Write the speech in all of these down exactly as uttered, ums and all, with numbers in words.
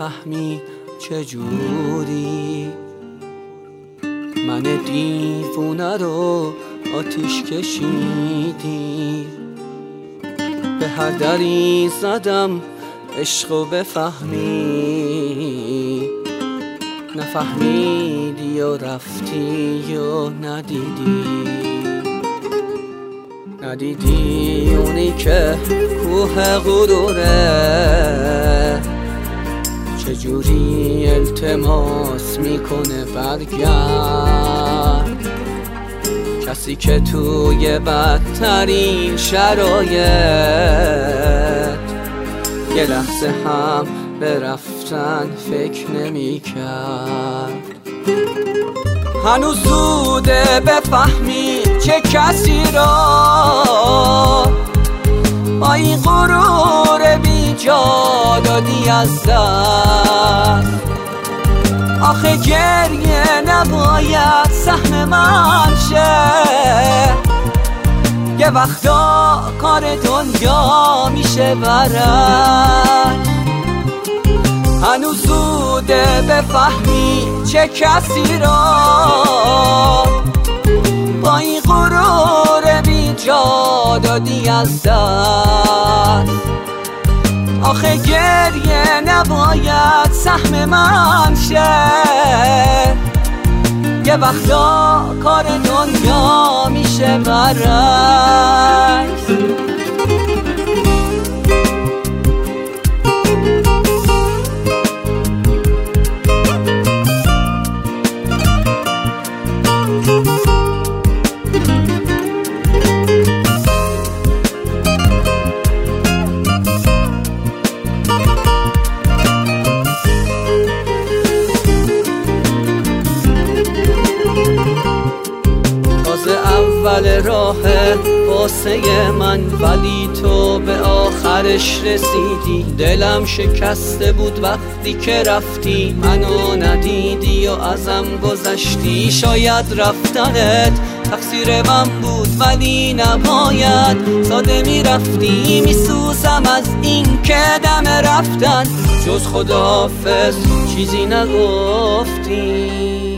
بفهمی چجوری من دیوونه رو آتیش کشیدی. به هر دری زدم عشقو بفهمی، نفهمیدی و رفتی و ندیدی. ندیدی اونی که کوه غروره چجوری التماس میکنه برگرد. کسی که توی بدترین شرایط یه لحظه هم به رفتن فکر نمی کرد. هنوز زوده بفهمی چه کسی را با این غرور بی جا دادی از دست. آخه گریه نباید سهم من شه، یه وقتا کار دنیا میشه برد. هنوز زوده بفهمی چه کسی را با این غرور بی جا دادی از دست. آخه گریه نباید سهم من شه، یه وقتا کار دنیا میشه برعکس. اول راه واسه من ولی تو به آخرش رسیدی. دلم شکسته بود وقتی که رفتی، منو ندیدی و ازم گذشتی. شاید رفتنت تقصیر من بود ولی نباید ساده میرفتی. میسوزم از این که دم رفتن جز خداحافظ چیزی نگفتی.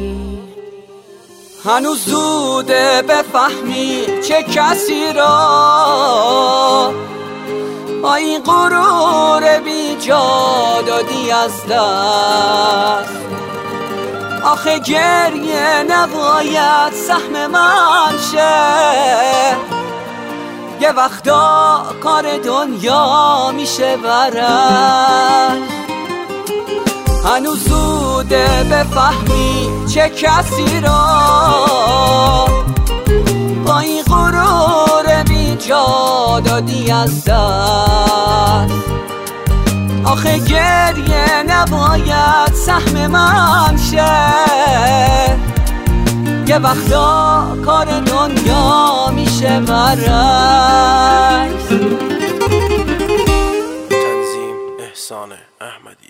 هنوز زوده بفهمی چه کسی را با این غرور بی جا دادی از دست. آخه گریه نباید سهم من شه، یه وقتا کار دنیا میشه برعکس. هنوز زوده بفهمی چه کسی را با این غرور بی جا دادی از دست. آخه گریه نباید سهم من شه، یه وقتا کار دنیا میشه برعکس. تنظیم احسان احمدی.